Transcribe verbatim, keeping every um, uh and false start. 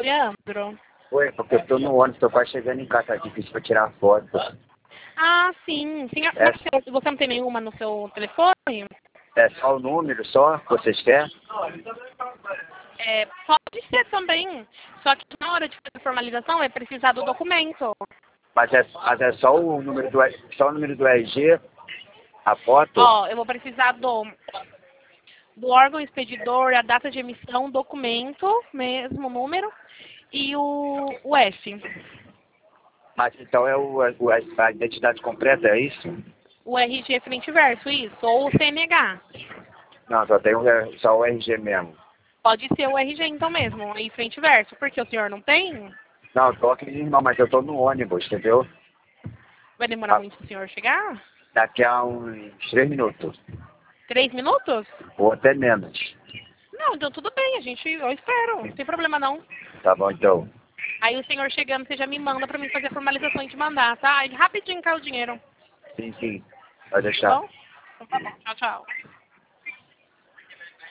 Leandro? Oi, porque eu tô no ônibus, tô quase chegando em casa, tá difícil pra tirar foto. Ah, sim. sim. É, Você você não tem nenhuma no seu telefone? é só o número, só, que vocês querem? É, pode ser também. Só que na hora de fazer a formalização é precisar do documento. Mas é, mas é só o número do, só o número do R G, a foto? Ó, eu vou precisar do, do órgão expedidor, a data de emissão, documento, mesmo número, e o, o F. Mas então é o, o- a identidade completa, é isso? O R G frente e verso, isso. Ou o C N H. Não, só tem o, é só o R G mesmo. Pode ser o R G então mesmo, aí frente e verso. Porque o senhor não tem? Não, eu tô aqui, irmão, mas eu tô no ônibus, entendeu? Vai demorar Ah, muito pro senhor chegar? daqui a uns três minutos, Três minutos? ou até menos. Não, então tudo bem, a gente, eu espero, não tem problema não. Tá bom, então. Aí o senhor chegando, você já me manda pra mim fazer a formalização e te mandar, tá? Aí rapidinho cai o dinheiro, Sim, sim, pode tá deixar. bom? Então tá bom, tchau, tchau.